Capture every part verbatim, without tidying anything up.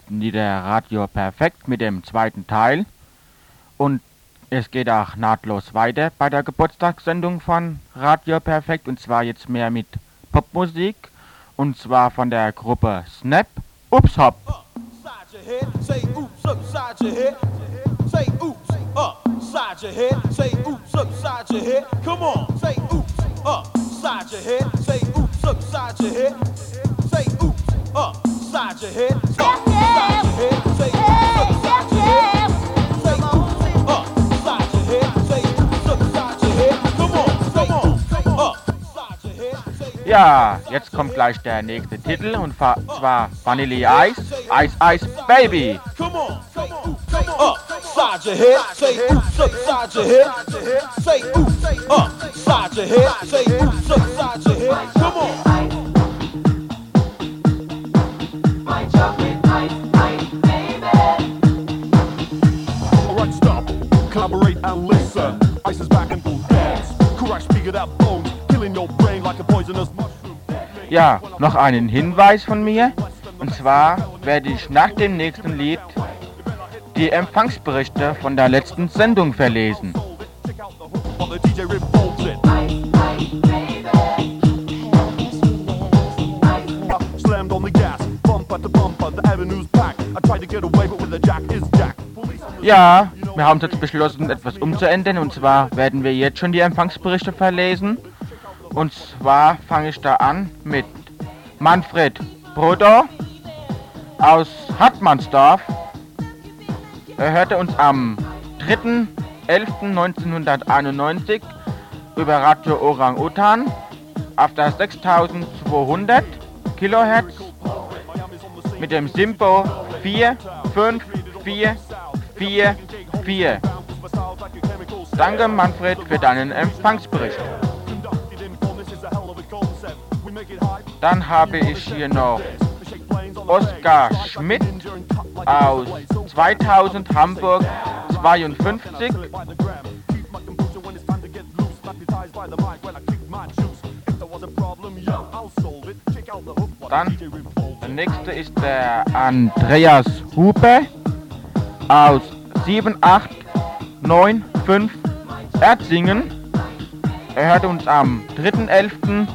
wieder Radio Perfekt mit dem zweiten Teil. Und es geht auch nahtlos weiter bei der Geburtstagssendung von Radio Perfekt. Und zwar jetzt mehr mit Popmusik. Und zwar von der Gruppe Snap. Ups Hop. Side your head, say oops upside your head. Come on, say oops upside your head. Say oops upside your head. Say oops upside your head. Upside your head. Say oops upside your head. Say oops upside your head. Say oops upside your head. Come on, come on, upside your head. Ja, jetzt kommt gleich der nächste Titel und zwar Vanille Ice, Ice Ice Baby. Come on, come on, come on. Upside your head, say oops upside your head. Say oops upside your head. Say oops upside your head. Come on. My chocolate ice, ice, baby. Alright, stop, collaborate and listen. Ice is back and full dance. Crash bigger that bones, killing your brain like a poisonous mushroom. Ja, noch einen Hinweis von mir. Und zwar werde ich nach dem nächsten Lied die Empfangsberichte von der letzten Sendung verlesen. Ja, wir haben jetzt beschlossen, etwas umzuändern, und zwar werden wir jetzt schon die Empfangsberichte verlesen. Und zwar fange ich da an mit Manfred Broder aus Hartmannsdorf. Er hörte uns am dritten elften neunzehnhunderteinundneunzig über Radio Orang Utan auf der sechstausendzweihundert Kilohertz mit dem Simpo vier fünf vier vier vier. Danke Manfred für deinen Empfangsbericht. Dann habe ich hier noch Oskar Schmidt aus zweitausend Hamburg zweiundfünfzig. Dann der nächste ist der Andreas Huber aus sieben acht neun fünf Erzingen. Er hört uns am dritten elften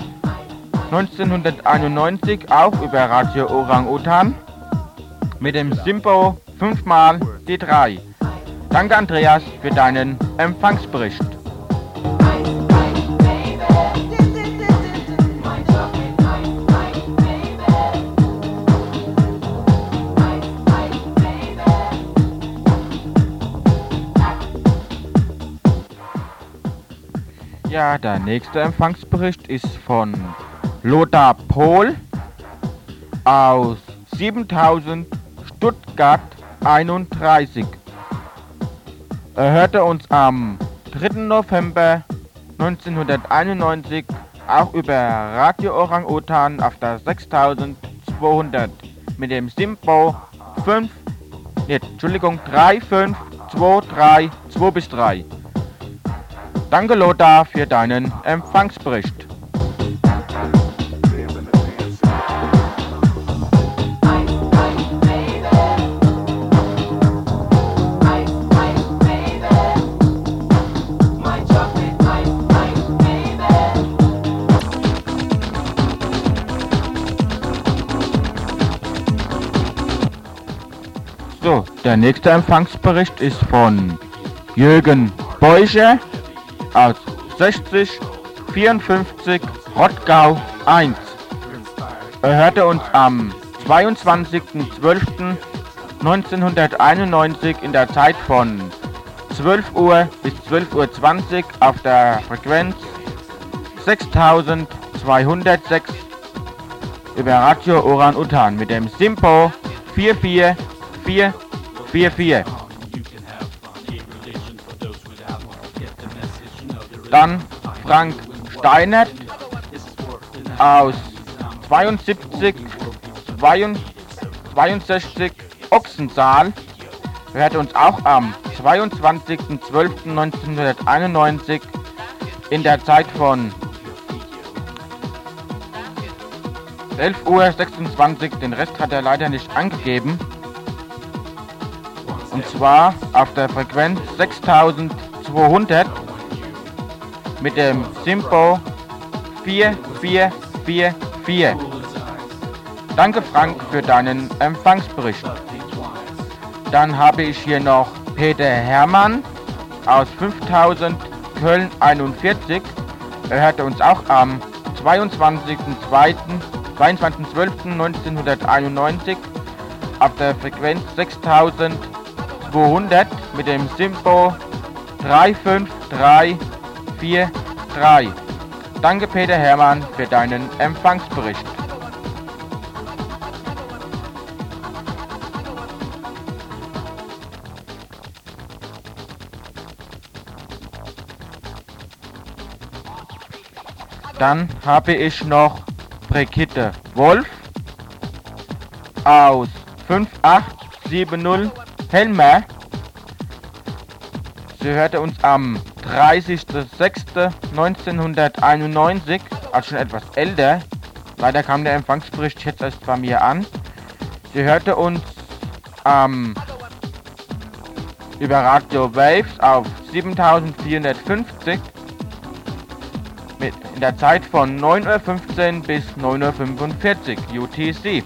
neunzehnhunderteinundneunzig auch über Radio Orang Utan mit dem Simpo fünf mal D drei. Danke Andreas für deinen Empfangsbericht. Ja, der nächste Empfangsbericht ist von Lothar Pohl aus siebentausend Stuttgart einunddreißig. Er hörte uns am dritten November neunzehnhunderteinundneunzig auch über Radio Orang Utan auf der sechstausendzweihundert mit dem Simpo fünf, nee, Entschuldigung, drei fünf zwei drei zwei bis drei. Danke Lothar für deinen Empfangsbericht. So, der nächste Empfangsbericht ist von Jürgen Beuscher aus sechzig vierundfünfzig Rottgau eins. Er hörte uns am zweiundzwanzigsten zwölften neunzehnhunderteinundneunzig in der Zeit von zwölf Uhr bis zwölf Uhr zwanzig auf der Frequenz sechstausendzweihundertsechs über Radio Orang Utan mit dem Simpo vier vier vier vier vier. Dann Frank Steinert aus zweiundsiebzig zweiundsechzig Ochsensaal. Er hört uns auch am zweiundzwanzigsten zwölften neunzehnhunderteinundneunzig in der Zeit von elf Uhr sechsundzwanzig, den Rest hat er leider nicht angegeben. Und zwar auf der Frequenz sechstausendzweihundert mit dem Simpo vier vier vier vier. Danke Frank für deinen Empfangsbericht. Dann habe ich hier noch Peter Hermann aus fünftausend Köln einundvierzig. Er hörte uns auch am zweiundzwanzigsten zwölften neunzehnhunderteinundneunzig auf der Frequenz sechstausendzweihundert mit dem Simpo drei fünf drei vier drei. Danke Peter Hermann für deinen Empfangsbericht. Dann habe ich noch Brigitte Wolf aus fünf acht sieben null Helmer. Sie hörte uns am dreißigsten sechsten neunzehnhunderteinundneunzig, also schon etwas älter. Leider kam der Empfangsbericht jetzt erst bei mir an. Sie hörte uns ähm, über Radio Waves auf siebentausendvierhundertfünfzig mit in der Zeit von neun Uhr fünfzehn bis neun Uhr fünfundvierzig U T C.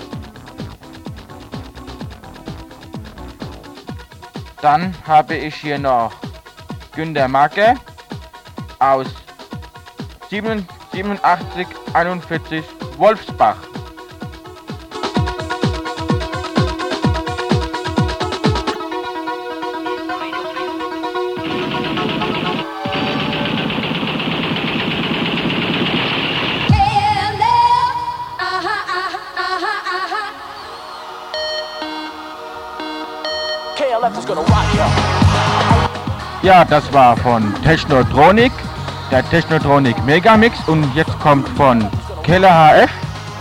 Dann habe ich hier noch Günter Macke aus siebenundachtzig einundvierzig Wolfsbach. Ja, das war von Technotronic, der Technotronic Megamix, und jetzt kommt von Keller H F.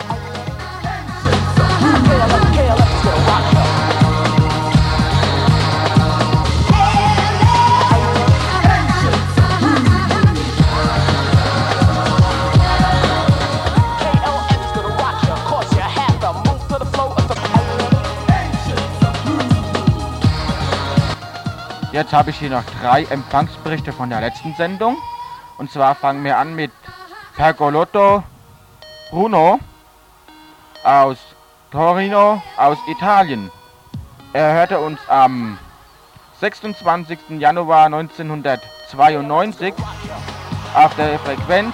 Jetzt habe ich hier noch drei Empfangsberichte von der letzten Sendung. Und zwar fangen wir an mit Pergolotto Bruno aus Torino aus Italien. Er hörte uns am sechsundzwanzigsten Januar neunzehnhundertzweiundneunzig auf der Frequenz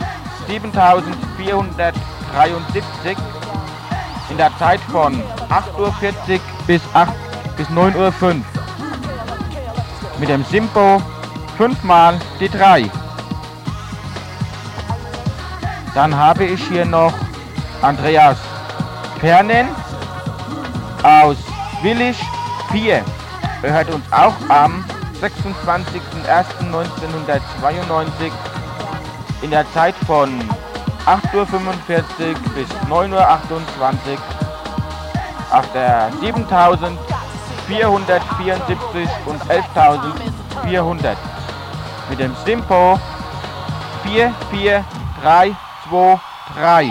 siebentausendvierhundertdreiundsiebzig in der Zeit von acht Uhr vierzig bis, bis neun Uhr fünf. Mit dem Simpo fünf mal die drei. Dann habe ich hier noch Andreas Fernen aus Willich vier. Er hört uns auch am sechsundzwanzigsten ersten neunzehnhundertzweiundneunzig in der Zeit von acht Uhr fünfundvierzig bis neun Uhr achtundzwanzig auf der siebentausendvierhundertvierundsiebzig und elftausendvierhundert mit dem Simpo vier vier drei zwei drei.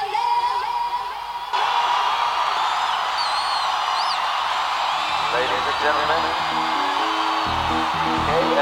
Ladies and gentlemen, K L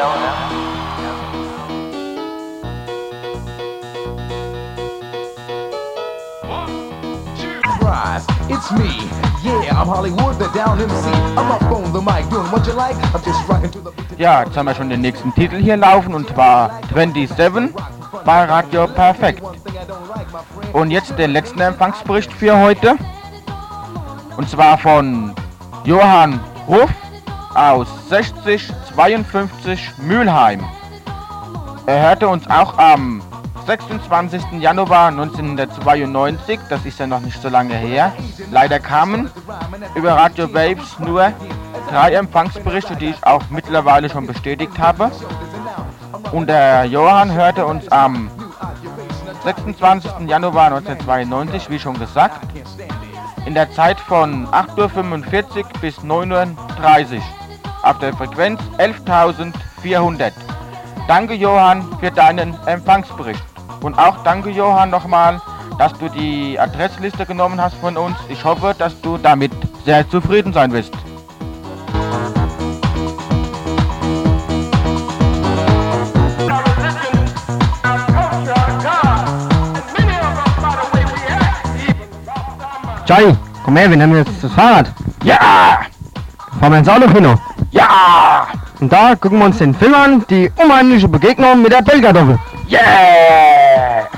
M. It's me, yeah, I'm Hollywood, the down M C. I'm up on the mic, doing what you like. I'm just rocking to the beat. Ja, jetzt haben wir schon den nächsten Titel hier laufen, und zwar siebenundzwanzig bei Radio Perfekt. Und jetzt den letzten Empfangsbericht für heute. Und zwar von Johann Ruff aus sechzig zweiundfünfzig Mülheim. Er hörte uns auch am sechsundzwanzigsten Januar neunzehnhundertzweiundneunzig, das ist ja noch nicht so lange her. Leider kamen über Radio Waves nur drei Empfangsberichte, die ich auch mittlerweile schon bestätigt habe. Und der Johann hörte uns am sechsundzwanzigsten Januar neunzehnhundertzweiundneunzig, wie schon gesagt, in der Zeit von acht Uhr fünfundvierzig bis neun Uhr dreißig auf der Frequenz elftausendvierhundert. Danke Johann für deinen Empfangsbericht. Und auch danke Johann nochmal, dass du die Adressliste genommen hast von uns. Ich hoffe, dass du damit sehr zufrieden sein wirst. Johnny, komm her, wir nehmen jetzt das Fahrrad. Ja! Fahren wir ins Autokino. Ja! Und da gucken wir uns den Film an, die unheimliche Begegnung mit der Bellkartoffel. Yeah!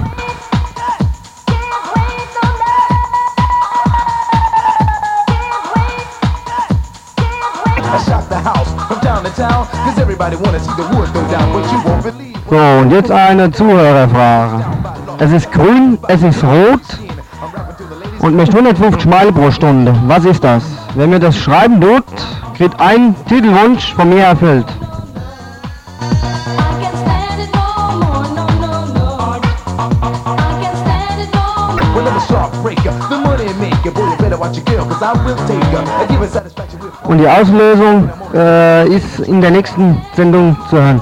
I shot the house from town to town, cause everybody wanna see the wood go down, but you won't believe. So, und jetzt eine Zuhörerfrage. Es ist grün, es ist rot und möchte hundertfünfzig Meilen pro Stunde. Was ist das? Wer mir das schreiben tut, kriegt ein Titelwunsch von mir erfüllt. Well, I'm a shark breaker, the money maker, boy, you better watch your girl, cause I will take her. I give her satisfaction with. Und die Auslösung äh, ist in der nächsten Sendung zu hören.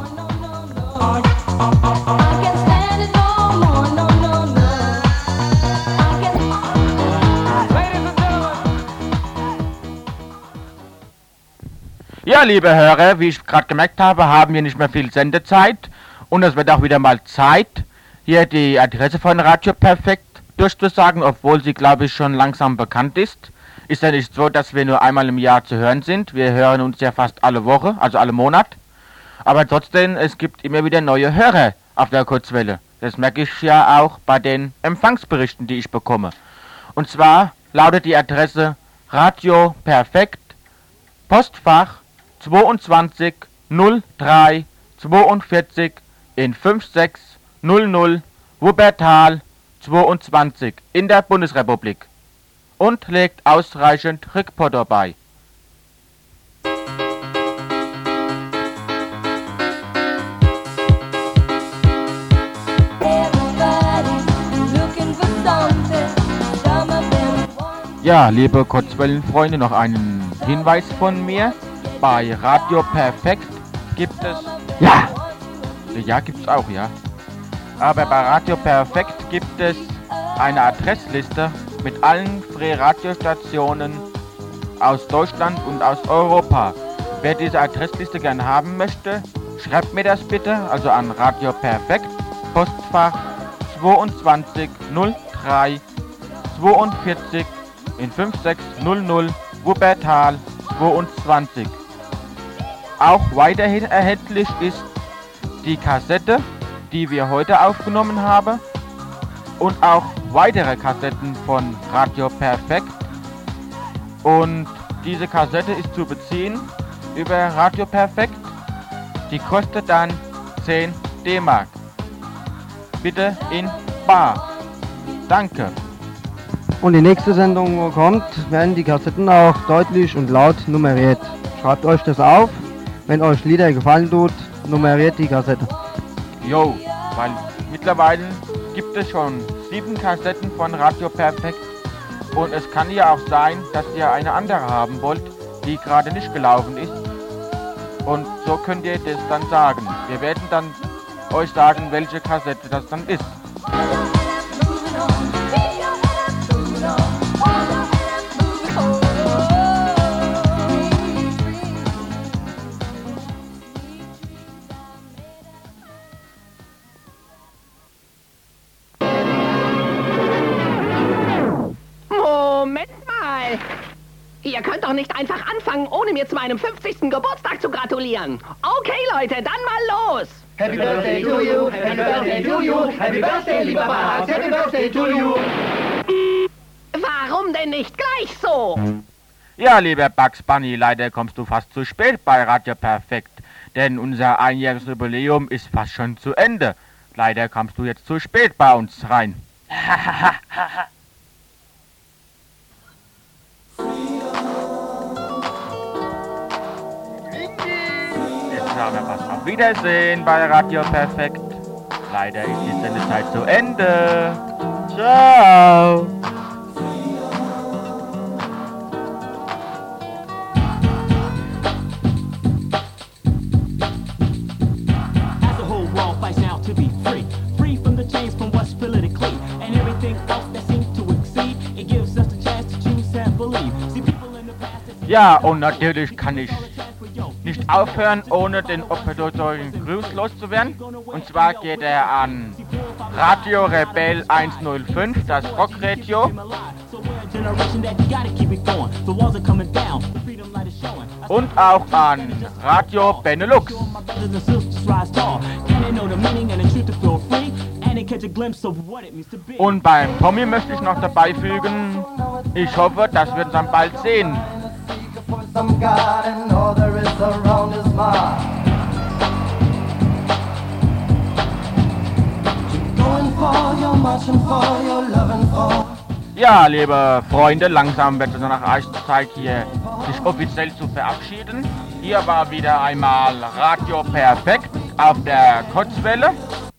Ja, liebe Hörer, wie ich gerade gemerkt habe, haben wir nicht mehr viel Sendezeit und es wird auch wieder mal Zeit, hier die Adresse von Radio Perfekt durchzusagen, obwohl sie, glaube ich, schon langsam bekannt ist. Ist ja nicht so, dass wir nur einmal im Jahr zu hören sind. Wir hören uns ja fast alle Woche, also alle Monat. Aber trotzdem, es gibt immer wieder neue Hörer auf der Kurzwelle. Das merke ich ja auch bei den Empfangsberichten, die ich bekomme. Und zwar lautet die Adresse Radio Perfekt, Postfach zweiundzwanzig null drei zweiundvierzig in fünf sechs null null Wuppertal zweiundzwanzig in der Bundesrepublik und legt ausreichend Rückporto bei. Ja, liebe Kurzwellenfreunde, noch einen Hinweis von mir. Bei Radio Perfekt gibt es... Ja! Ja, gibt's auch, ja. Aber bei Radio Perfekt gibt es eine Adressliste mit allen Free-Radiostationen aus Deutschland und aus Europa. Wer diese Adressliste gerne haben möchte, schreibt mir das bitte, also an Radio Perfekt, Postfach zweiundzwanzig null drei zweiundvierzig in fünf sechs null null Wuppertal zweiundzwanzig. Auch weiterhin erhältlich ist die Kassette, die wir heute aufgenommen haben, und auch weitere Kassetten von Radio Perfekt. Und diese Kassette ist zu beziehen über Radio Perfekt. Die kostet dann zehn D-Mark. Bitte in bar. Danke. Und die nächste Sendung, wo kommt, werden die Kassetten auch deutlich und laut nummeriert. Schreibt euch das auf. Wenn euch Lieder gefallen tut, nummeriert die Kassette. Jo, weil mittlerweile gibt es schon sieben Kassetten von Radio Perfekt und es kann ja auch sein, dass ihr eine andere haben wollt, die gerade nicht gelaufen ist. Und so könnt ihr das dann sagen. Wir werden dann euch sagen, welche Kassette das dann ist. Ihr könnt doch nicht einfach anfangen, ohne mir zu meinem fünfzigsten Geburtstag zu gratulieren. Okay, Leute, dann mal los. Happy Birthday to you, Happy Birthday to you, Happy Birthday, lieber Bart, Happy Birthday to you. Warum denn nicht gleich so? Ja, lieber Bugs Bunny, leider kommst du fast zu spät bei Radio Perfekt, denn unser einjähriges Jubiläum ist fast schon zu Ende. Leider kommst du jetzt zu spät bei uns rein. Jetzt sagen wir was auf Wiedersehen bei Radio Perfekt. Leider ist die Sendezeit zu Ende. Ciao. As the whole world fights now to be free, free from the chains from what's politically and everything else. Ja, und natürlich kann ich nicht aufhören, ohne den obligatorischen Gruß loszuwerden. Und zwar geht er an Radio Rebell hundertfünf, das Rockradio. Und auch an Radio Benelux. Und beim Tommy möchte ich noch dabei fügen, ich hoffe, dass wir uns dann bald sehen. Ja, liebe Freunde, langsam wird es nach Eiszeit hier sich offiziell zu verabschieden. Hier war wieder einmal Radio Perfekt auf der Kurzwelle.